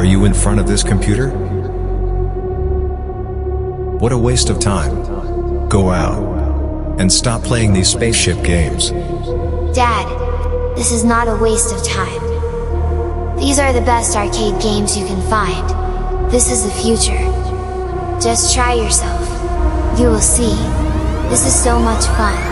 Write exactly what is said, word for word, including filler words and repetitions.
are you in front of this computer? What a waste of time. Go out and stop playing these spaceship games. Dad, this is not a waste of time. These are the best arcade games you can find. This is the future. Just try yourself. You will see. This is so much fun.